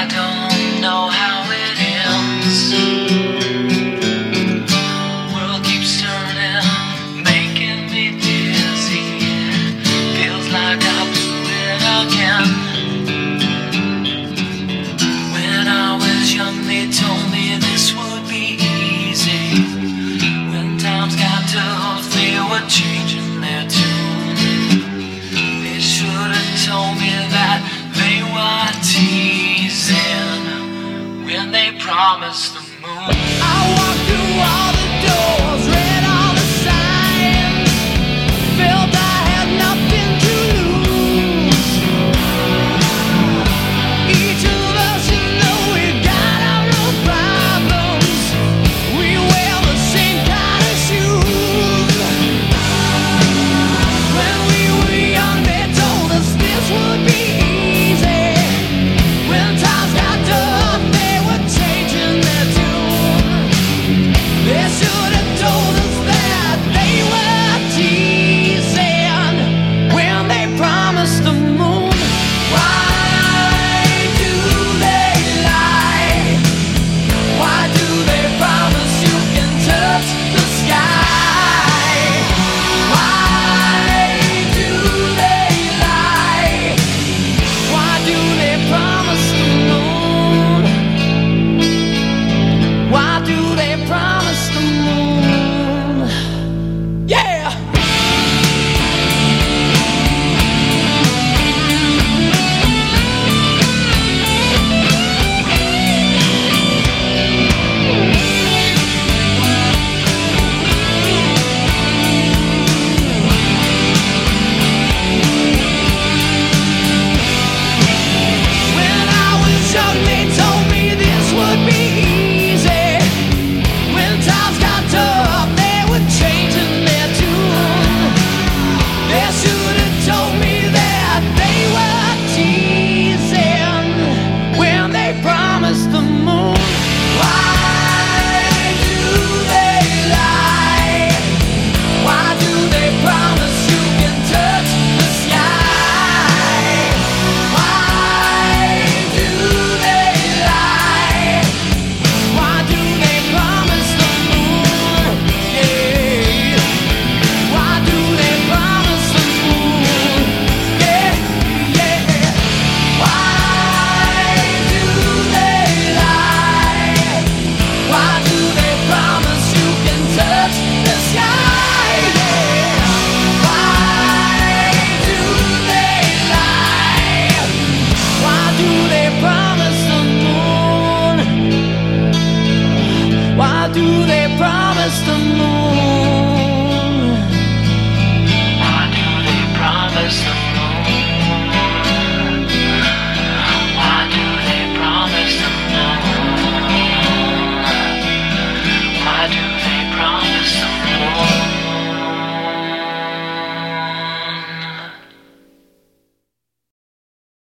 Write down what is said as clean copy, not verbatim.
don't know how it ends. World keeps turning, making me dizzy. Feels like I blew it again. When I was young, they told me this would be easy. When times got tough, they were changing their tune. They should have told me that they were teasing when they promised